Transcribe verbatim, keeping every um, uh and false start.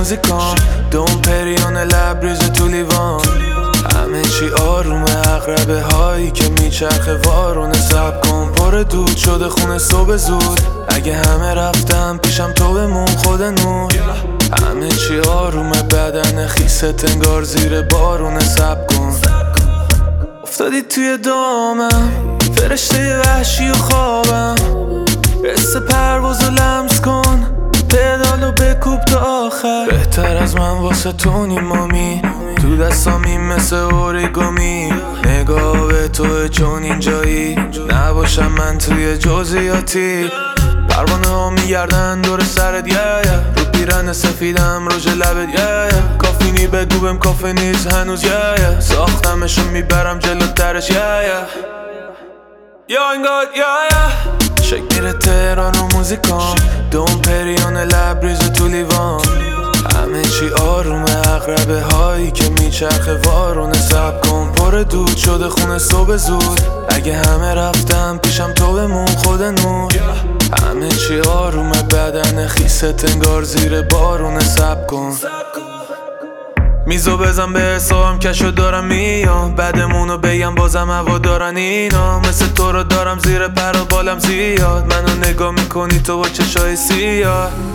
موزیکام دوم پریون لبریز تو لیوان همه چی آرومه عقربه هایی که میچرخه وارونه سب کن پر دود شده خونه صبح زود اگه همه رفتم پیشم تو بمون خود نور همه چی آرومه بدن خیست انگار زیر بارونه سب کن افتادی توی دامم فرشته وحشی و خوابم حس پروازو لمس کن پدالو بکوب تا آخر بهتر از من واسه تو نیمامی تو دستامی مثل اوریگامی نگاه به توه چون اینجایی نباشم من توی جزئیاتی پروانه ها میگردن دور سرت یه yeah. رو پیرن سفیدم روژ لبت یه yeah. yeah. کافینی بگو بهم کافی نیست هنوز یه yeah. yeah. ساختمشو میبرم جلو درش یه یا انگار یه شک میره تهران و موزیکام دوم پریون لبریز تو لیوان همه چی آرومه عقربه هایی که میچرخه وارونه سب کن پر دود شده خونه صبح زود اگه همه رفتم پیشم تو بمون خود نور همه چی آرومه بدن خیست انگار زیر بارونه سب کن میزو بزن به حسابم کشو دارم میام بعدمونو بگم بازم هوا دارن اینا مثل تو رو دارم زیر پر و بالم زیاد منو نگاه میکنی تو با چشای سیاه